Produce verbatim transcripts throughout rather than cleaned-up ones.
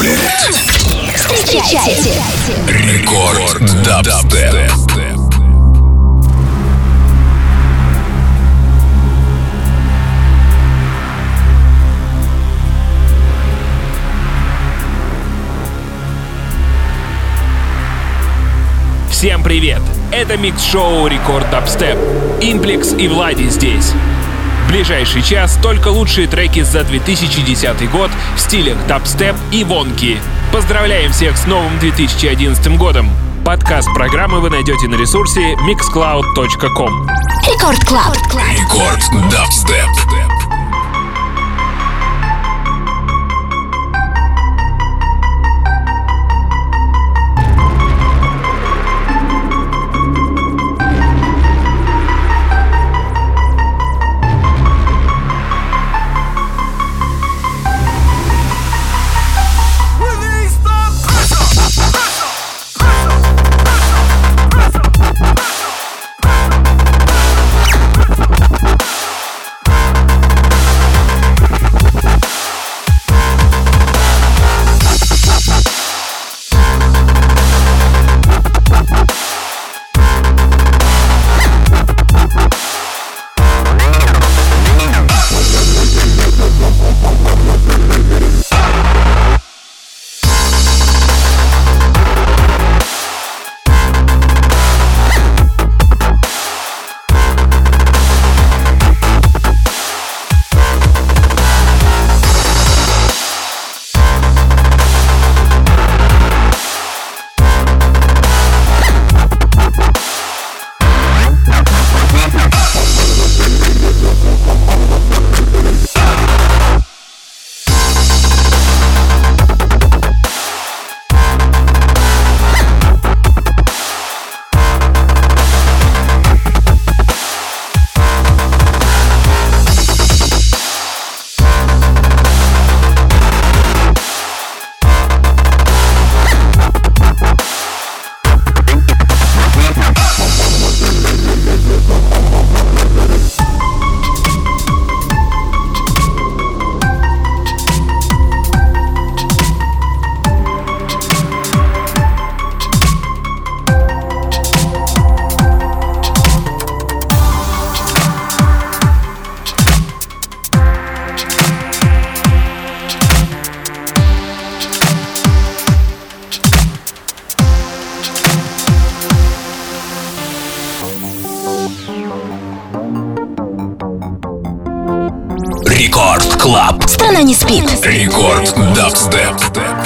представляет. Встречайте. Рекорд Дабстеп. Всем привет! Это микс-шоу Рекорд Дабстеп. Имплекс и Влади здесь. В ближайший час только лучшие треки за две тысячи десятый год в стилях дабстеп и вонки. Поздравляем всех с новым две тысячи одиннадцатым годом. Подкаст программы вы найдете на ресурсе миксклауд точка ком. Рекорд Клаб. Рекорд Дабстеп. Рекорд Клаб. Страна не спит. Рекорд Дабстеп.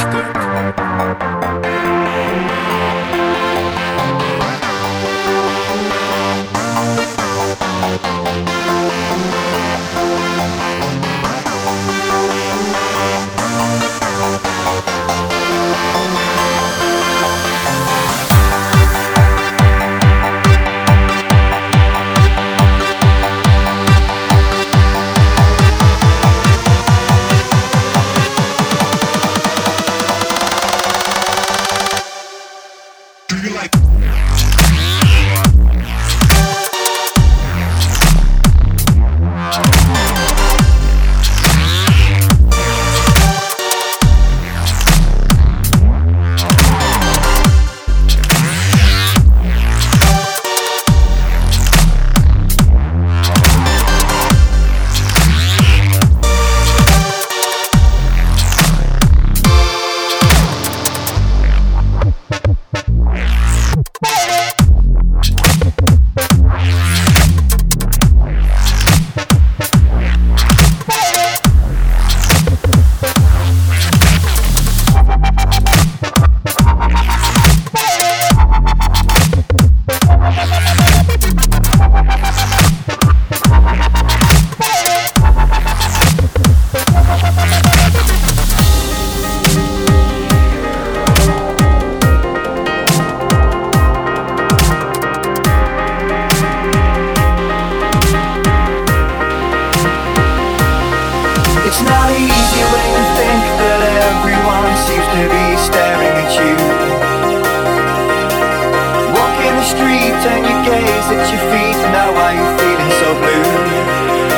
Turn your gaze at your feet. Now why you feeling so blue?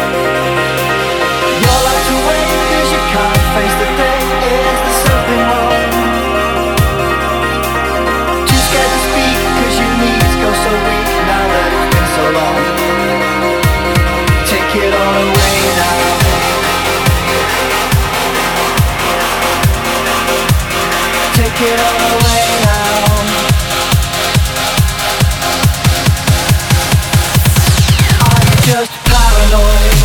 You're locked away cause you can't face the day. Is there something wrong? Take it all away now. Are you just paranoid?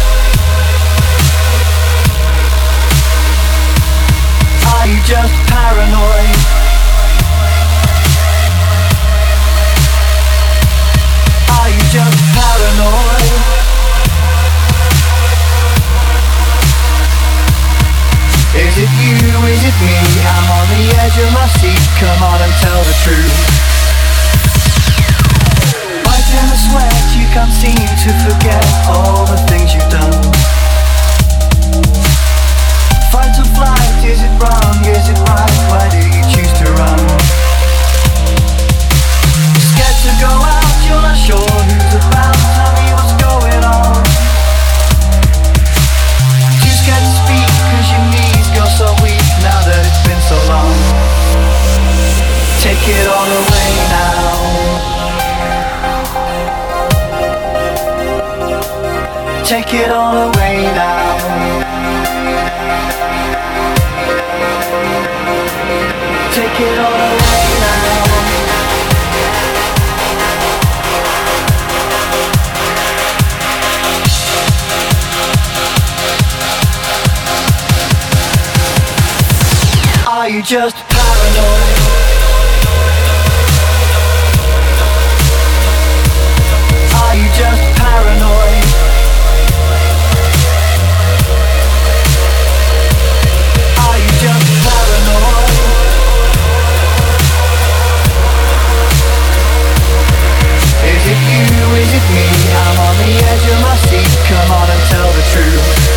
Are you just paranoid? Are you just paranoid? Is it you, is it me? I'm on the edge of my seat. Come on and tell the truth. Right in the sweat, you can't seem to forget all the things you've done. Fight or flight, is it wrong, is it right? Why do you choose to run? Scared to go out, you're not sure who's about. Tell me what's going on. Too scared to speak cause your knees go so weak now that it's been so long. Take it all away now. Take it all away now. Take it all away now. Are you just paranoid? Are you just paranoid? Are you just paranoid? Is it you, is it me? I'm on the edge of my seat. Come on and tell the truth.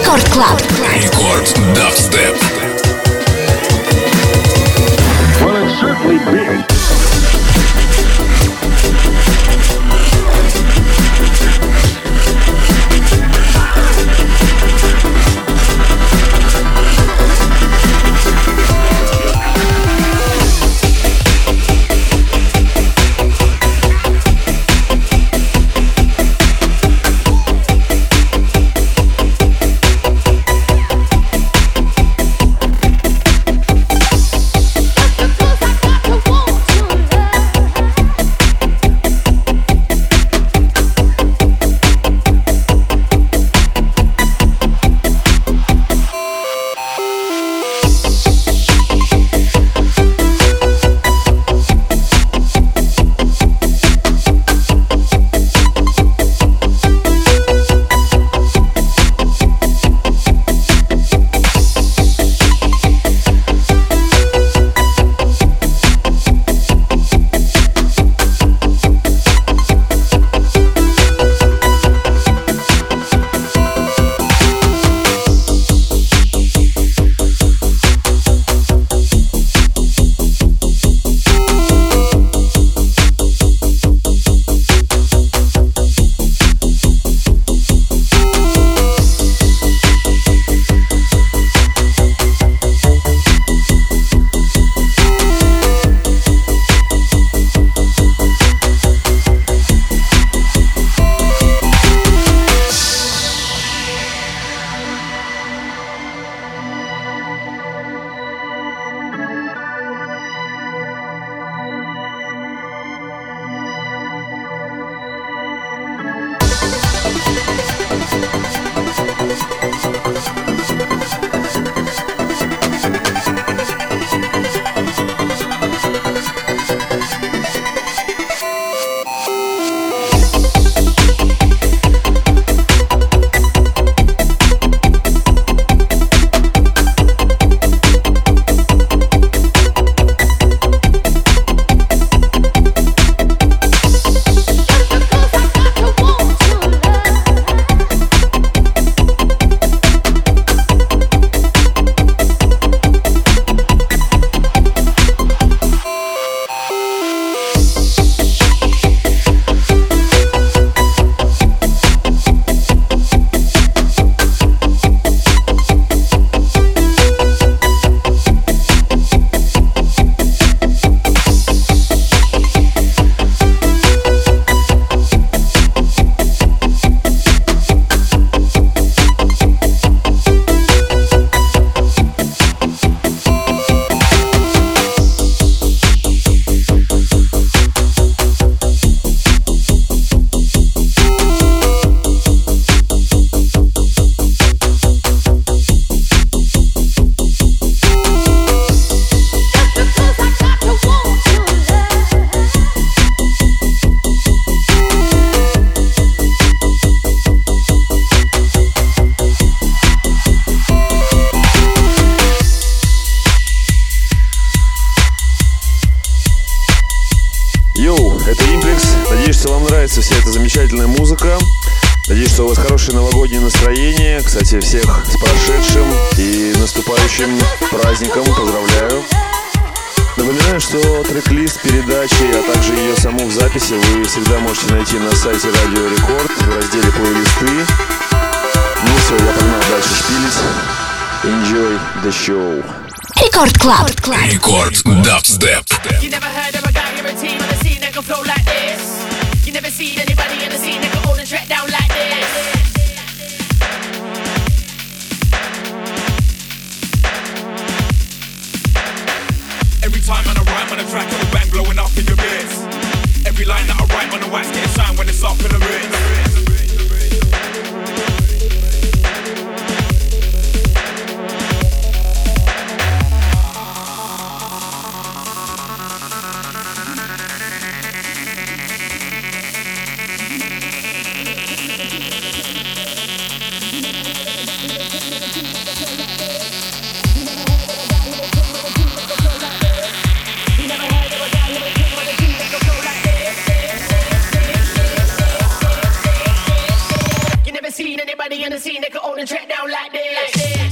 Рекорд Клаб. Рекорд Дабстеп. Well, it's certainly big. Вся эта замечательная музыка. Надеюсь, что у вас хорошее новогоднее настроение. Кстати, всех с прошедшим и наступающим праздником поздравляю. Напоминаю, что трек-лист передачи, а также ее саму в записи вы всегда можете найти на сайте Радио Рекорд в разделе плейлисты. Ну все, я погнал дальше шпилить. Enjoy the show. Рекорд Клаб. Рекорд Дабстеп. You never seen anybody in the scene that can hold a track down like this. Every time when I rhyme on a track, it'll bang blowing up in your ears. Every line that I write on the wax getting signed when it's up in the ring. seen anybody in the scene that could hold a track down like this. Like this.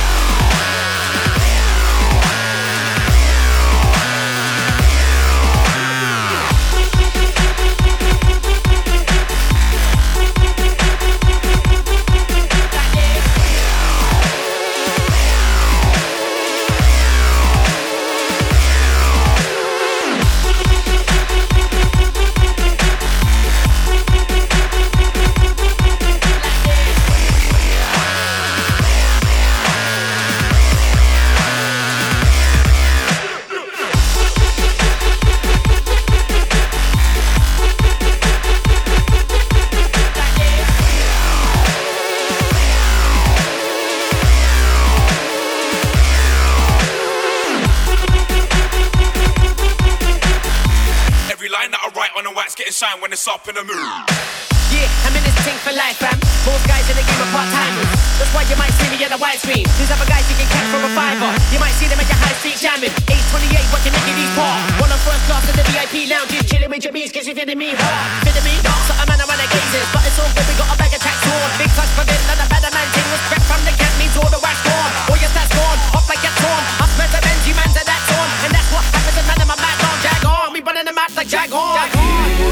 Shine when it's up in the mood. Yeah, I'm in this thing for life, fam. Most guys in the game are part-timers. That's why you might see me at the widescreen. These other guys you can catch from a fiver. You might see them at your high street jamming. Age twenty-eight, working in these park. One on first class in the V I P lounges. Chilling with your beats, cause you feeling me hard. Feeling me? So I'm on a run of gazes. But it's all good, we got a bag of tracks on. Big touch for this, and a better man thing was crept from the camp. Means all the wax gone. All your stats gone, off like a torn. Up met the Benji, man to that torn. And that's what happens, and man in my back on. Jag on, we running the map like Jag on. Jag on.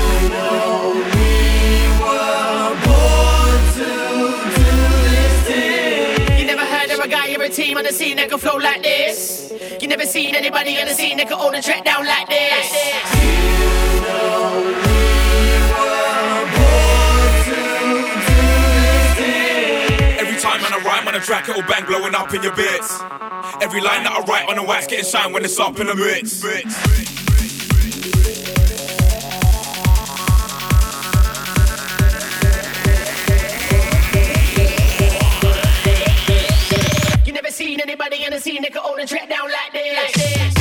A team on the scene that can flow like this. You never seen anybody on the scene that can hold a track down like this. You know we were born to do this. Every time on a rhyme on a track, it'll bang, blowing up in your bits. Every line that I write on the wax, getting shine when it's up in the mix. Seen anybody in the scene that could hold a track down like this. Like this.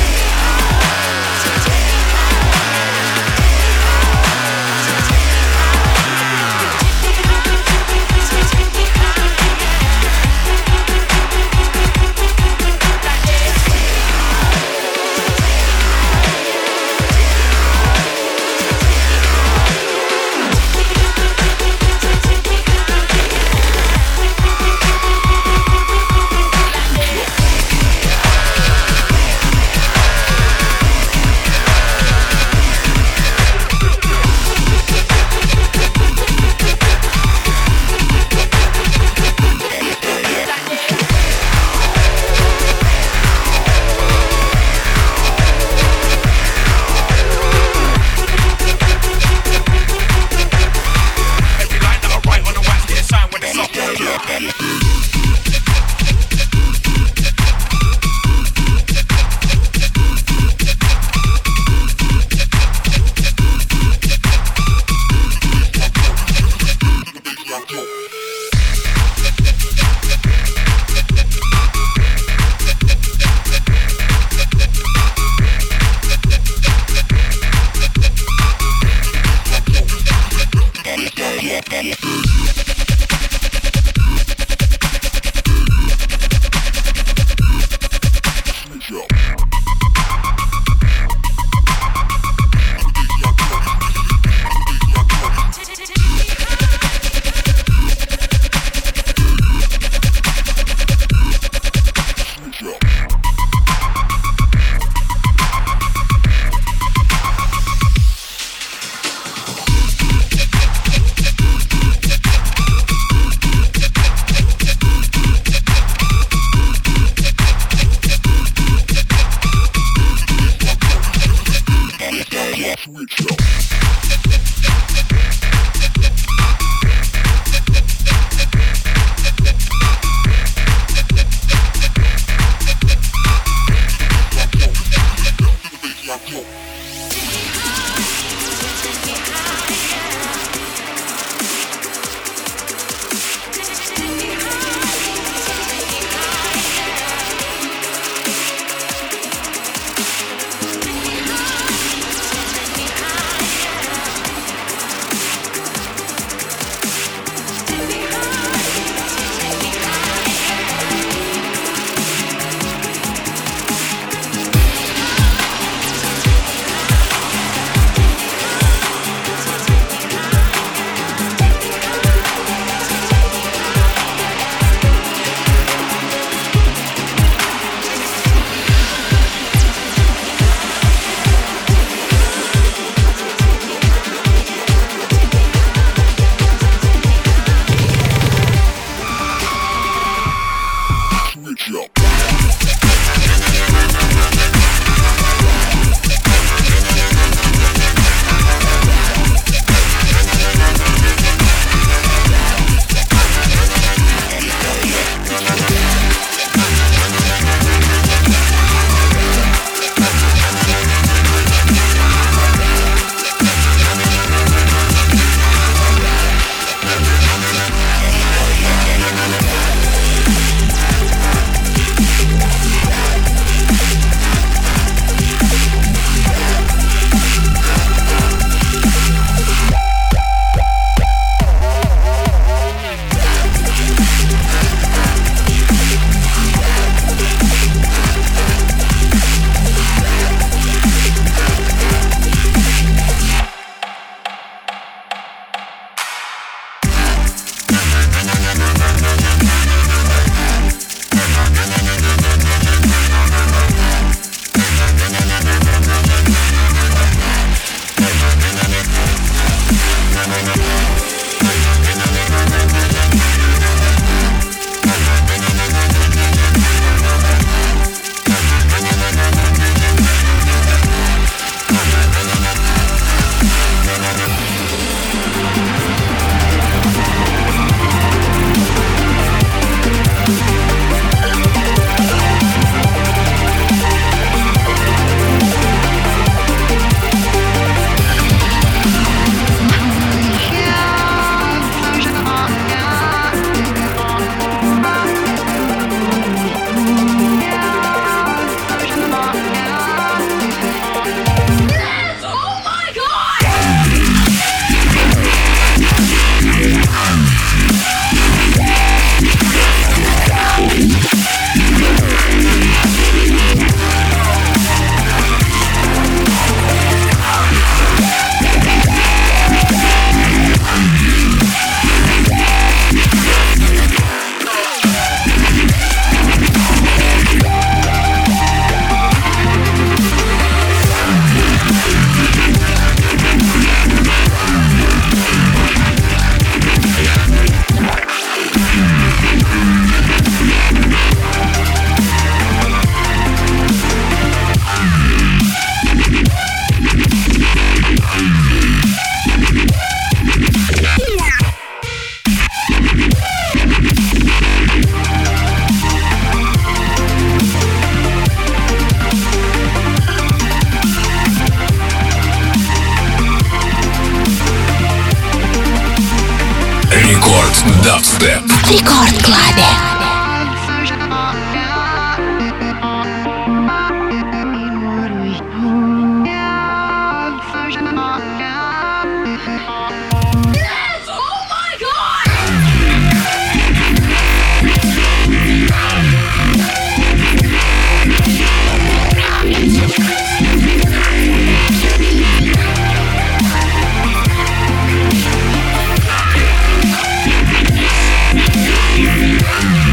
Dubstep. В Рекорд Клабе. Yeah.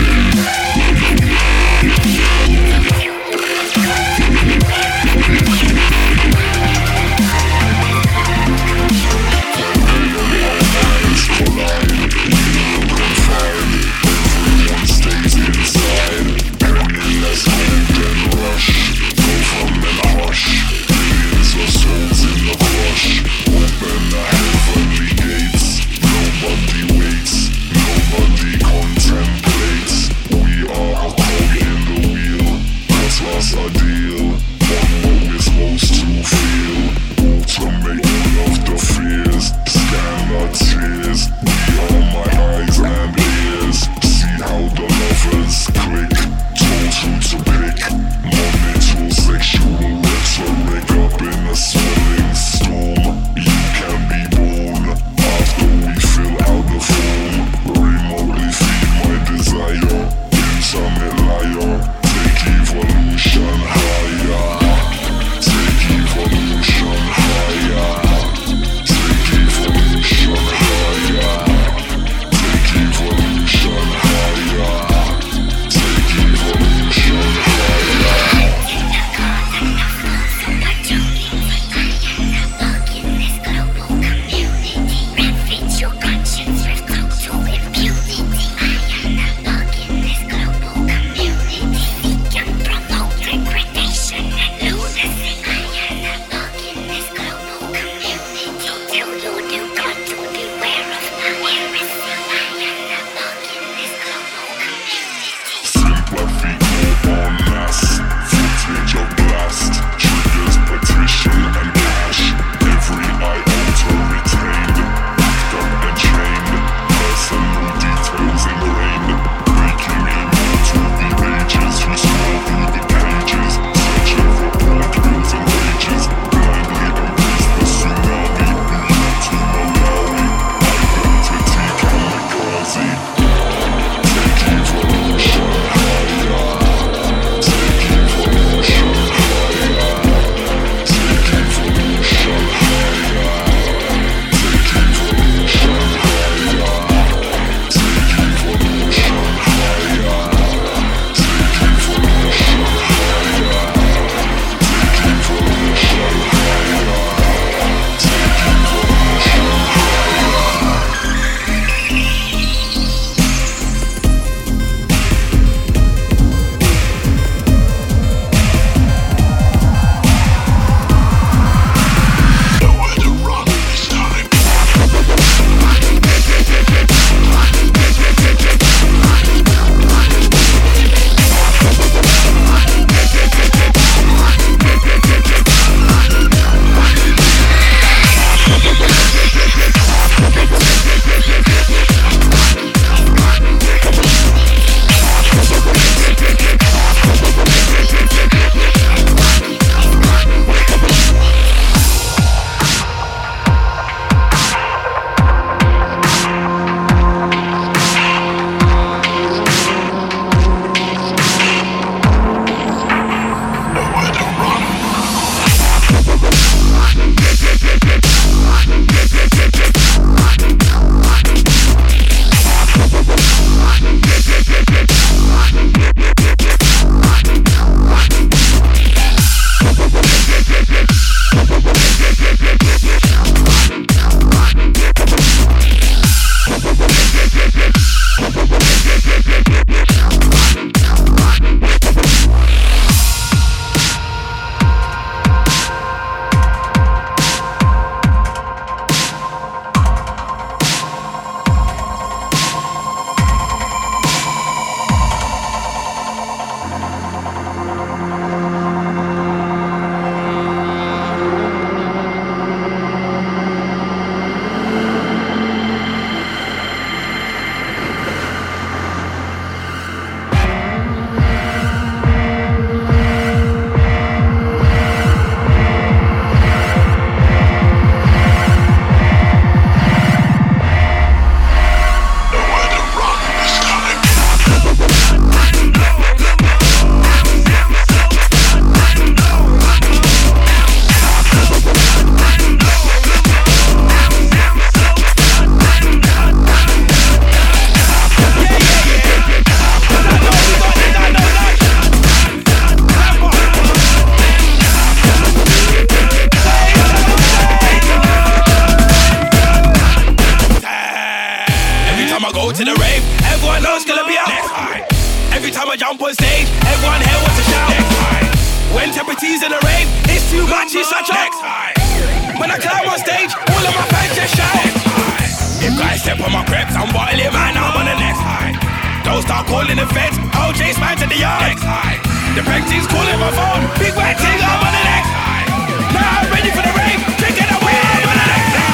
jump on stage, everyone here wants to shout. Next high. When temperature's in the rave, it's too much, it's such a next high. When I climb on stage, all of my fans just shout. Next high. If guys step on my crepes, I'm boiling, man, I'm on the next high. Don't start calling the feds, O J's man to the yard. Next high. The practice calling my phone, big white thing, I'm on the next high. Now I'm ready for the rave, drinking away, I'm on the next high.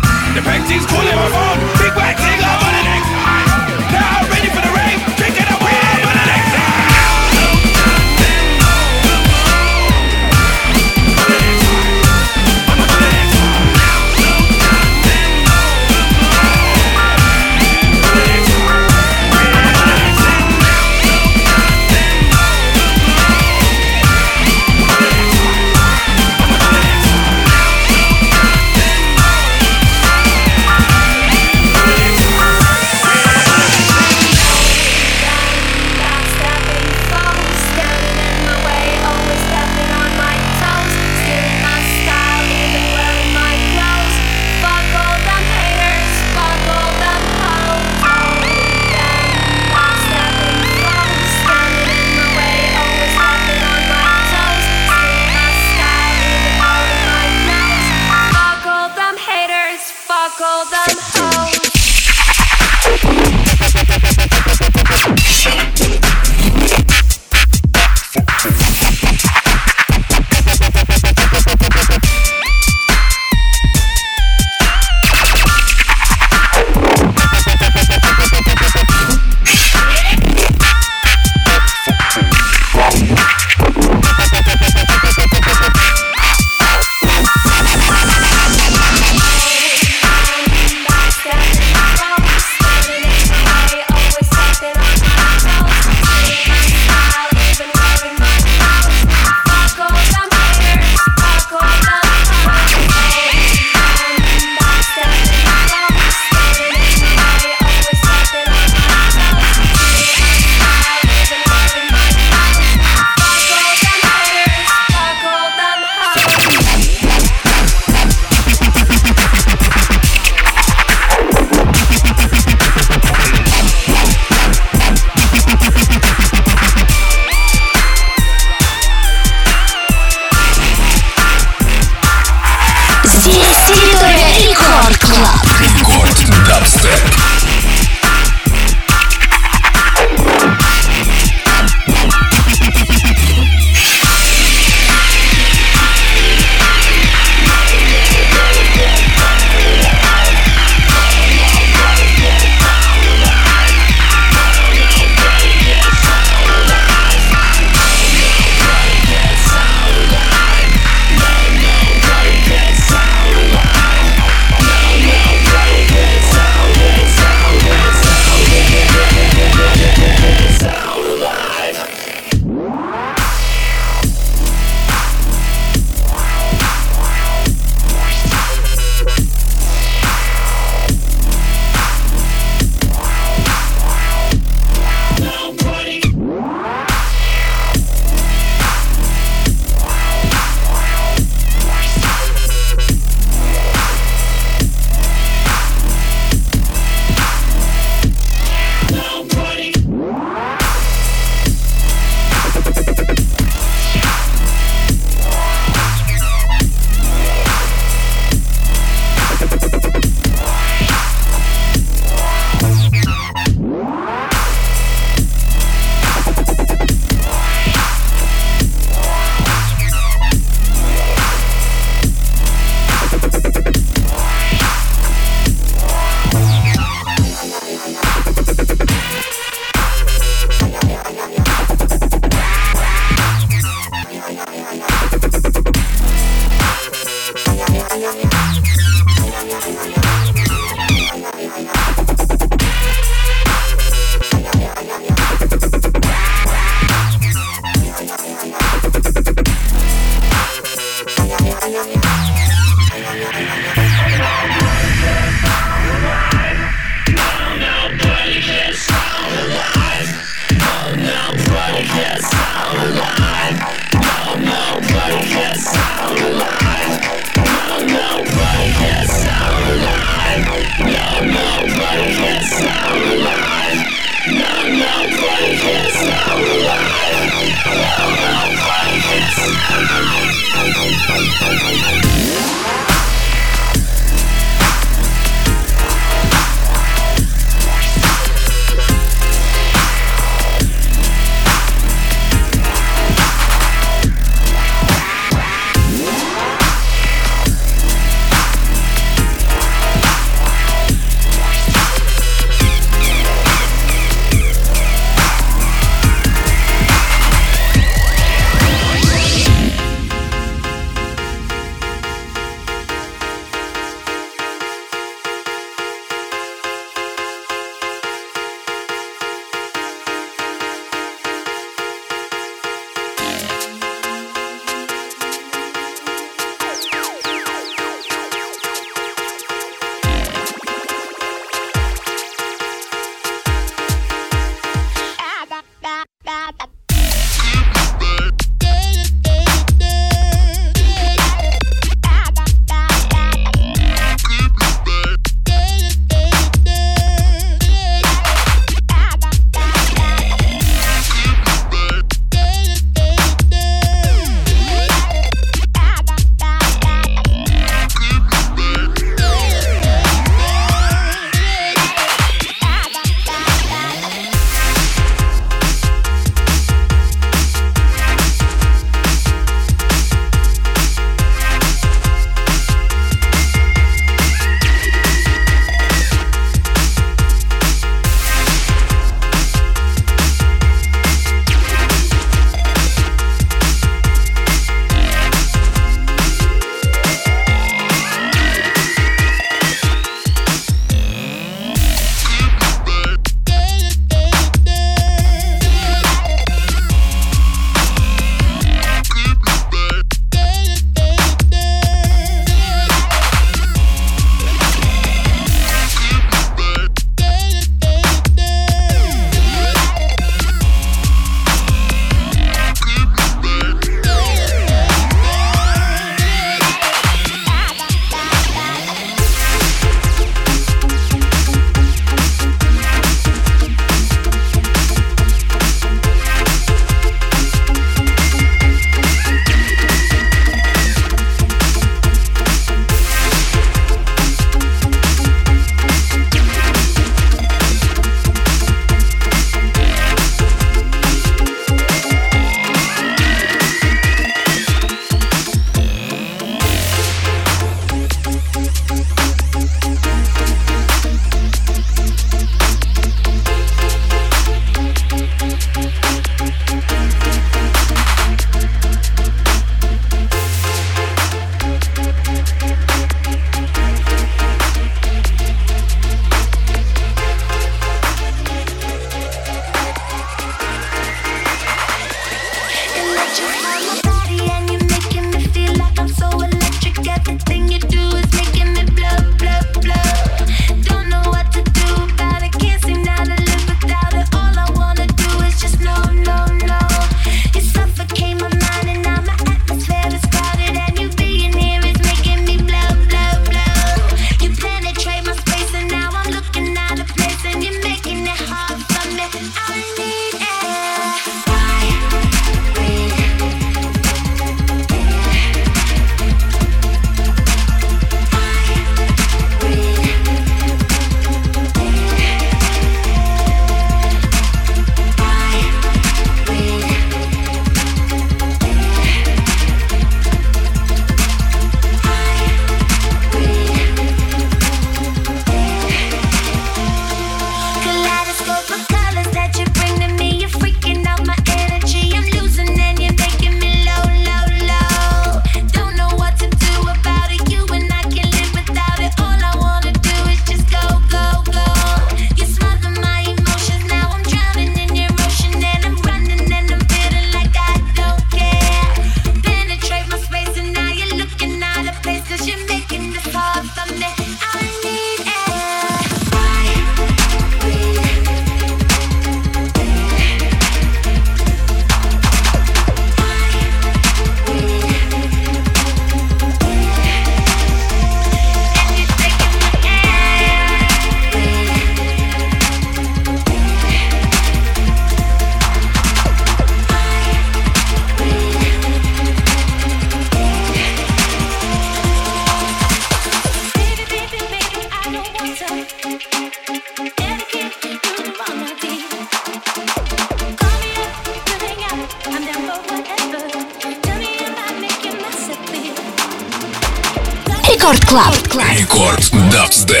Рекорд Клаб. Рекорд Дабстеп.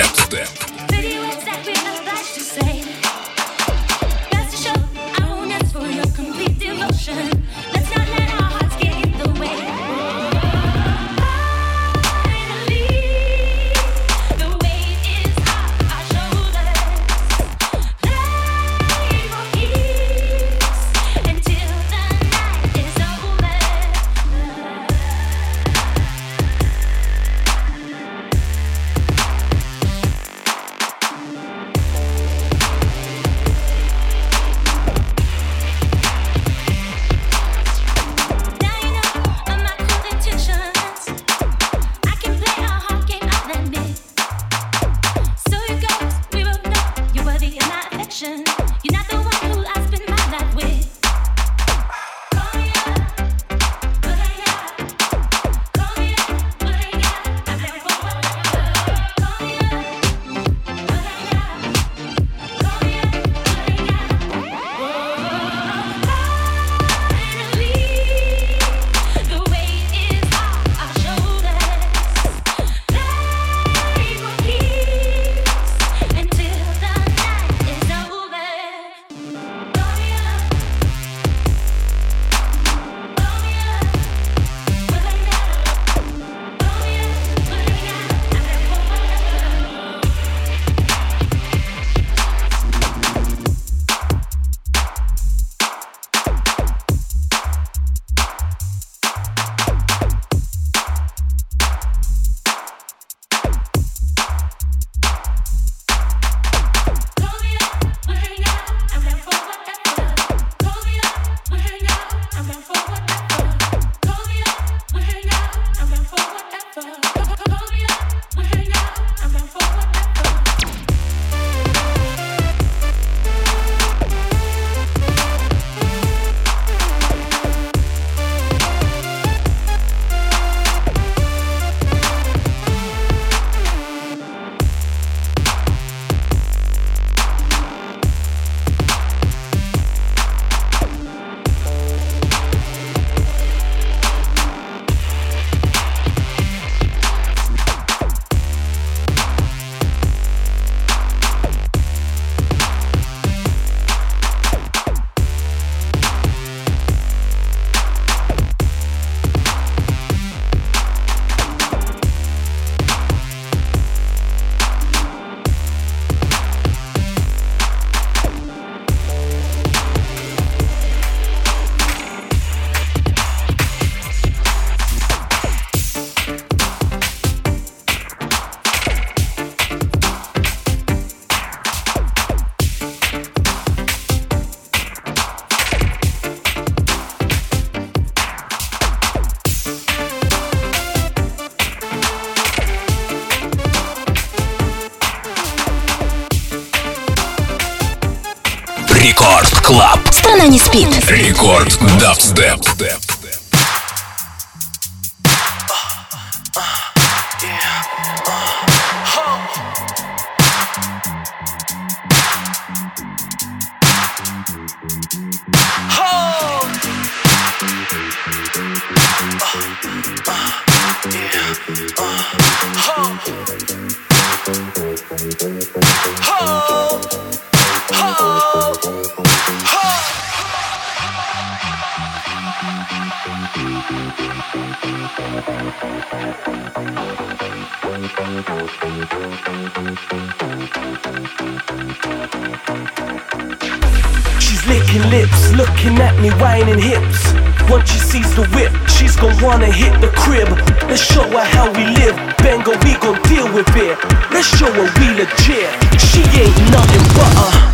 Рекорд Клаб. Страна не спит. Рекорд Дабстеп. She's licking lips, looking at me, whining hips. Once she sees the whip, she's gon' wanna hit the crib. Let's show her how we live, Bengo, we gon' deal with it. Let's show her we legit, she ain't nothing but a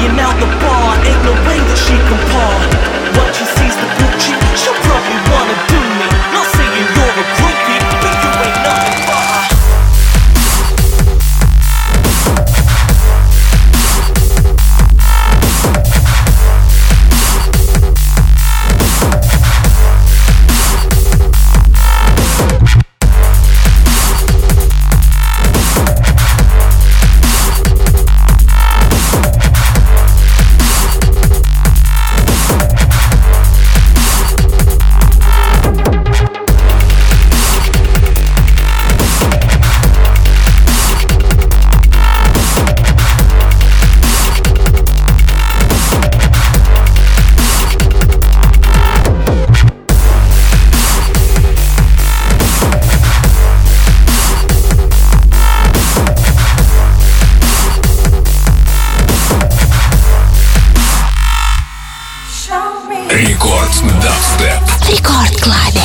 Flying out the bar, ain't no way that she can par. Once she sees the Gucci, she'll probably wanna do me. Not saying you're a groupie, but you ain't nothing but her. Рекорд Дабстеп. В Рекорд Клабе.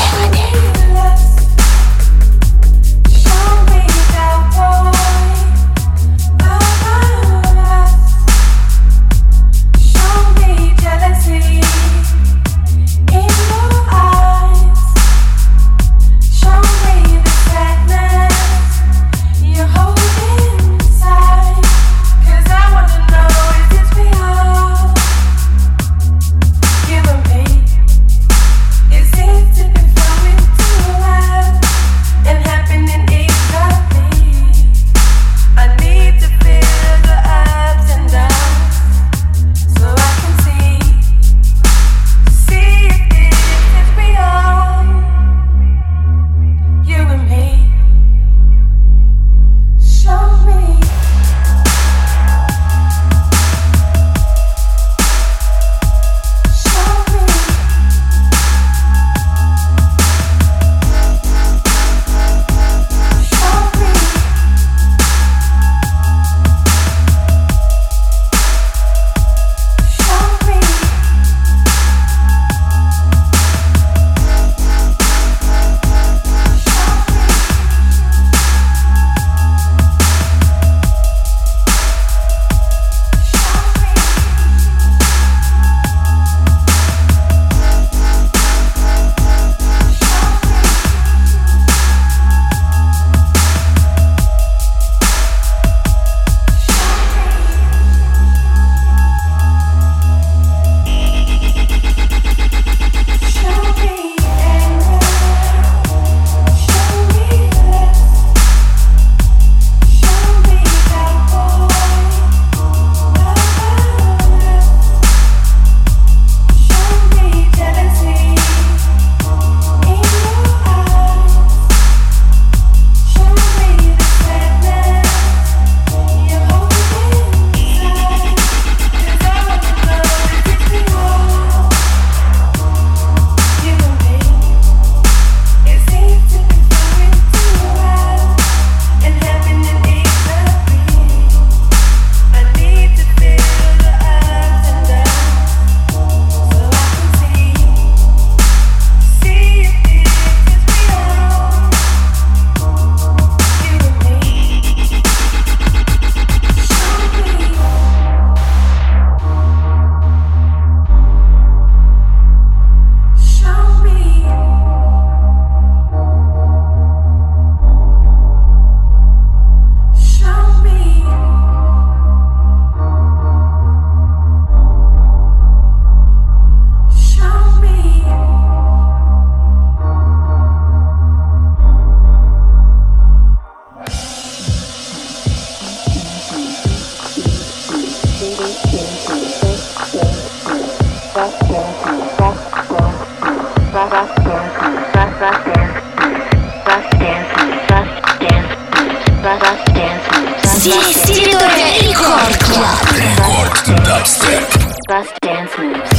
Здесь территория Рекорд Клаб. Рекорд Дабстеп. Bust dance moves.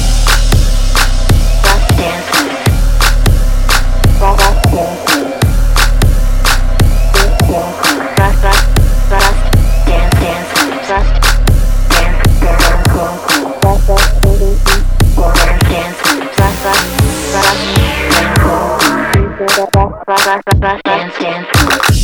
Bust dance moves. Bust dance moves. Bust bust bust dance dance moves. Bust dance dance cool cool. Bust bust dance dance moves. Bust bust bust dance cool cool. Bust bust bust dance dance moves.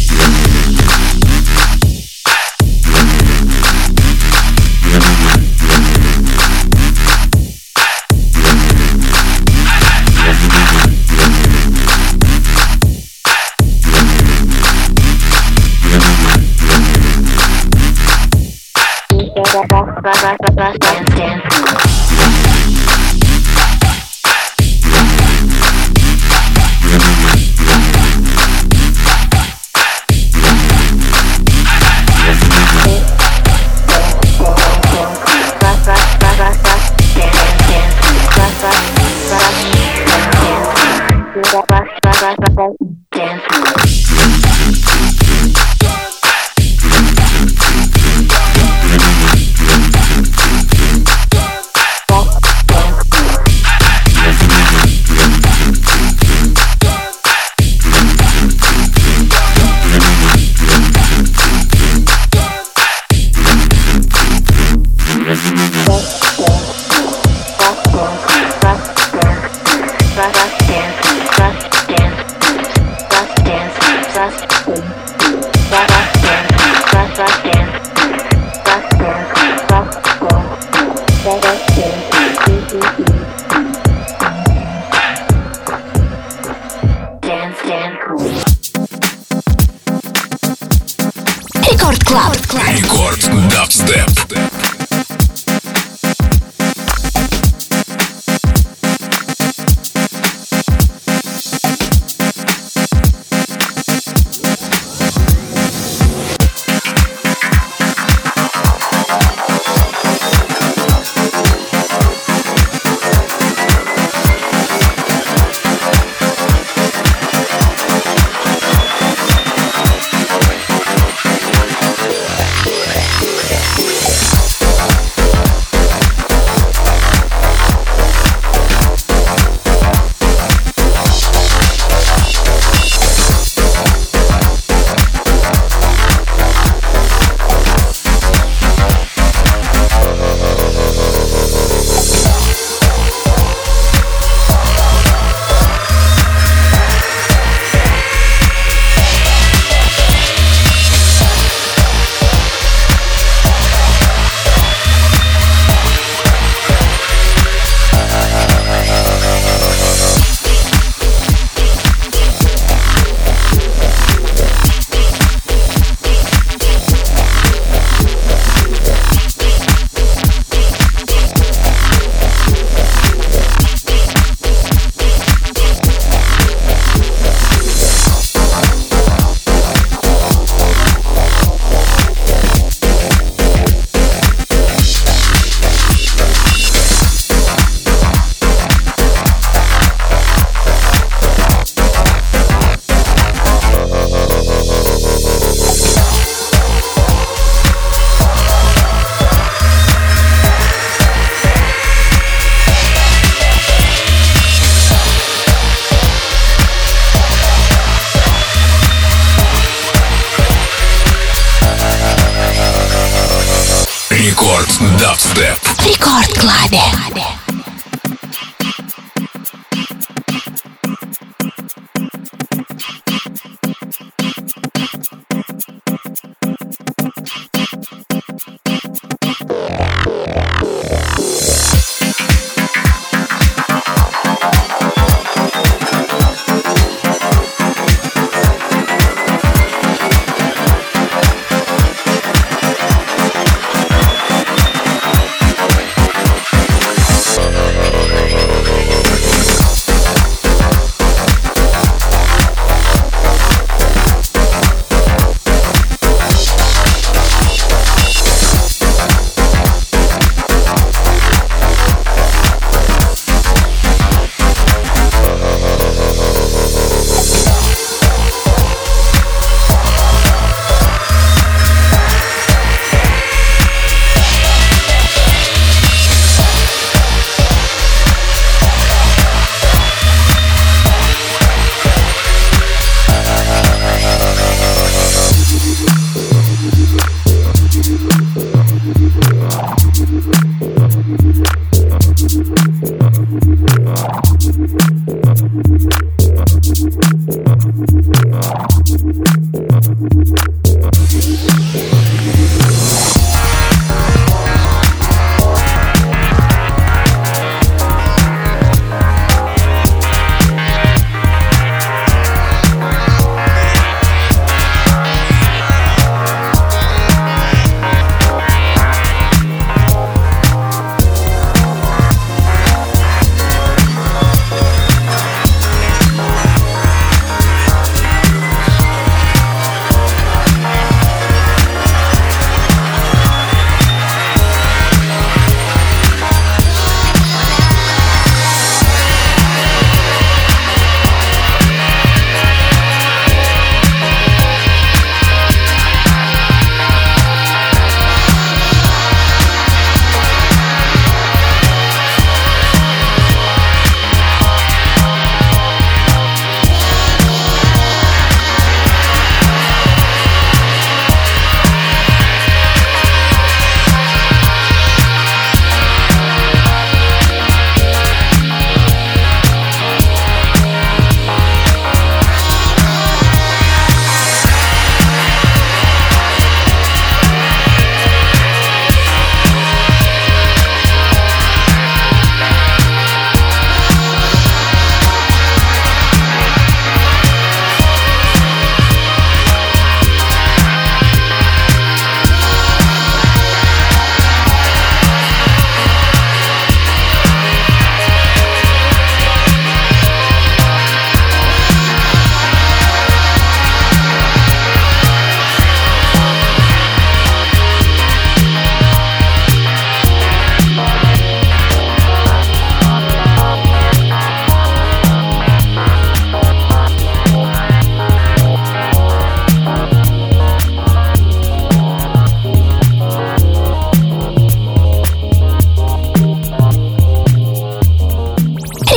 Рекорд Дабстеп. Рекорд Дабстеп. Рекорд Клабе.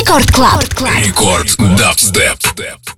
Рекорд Дабстеп.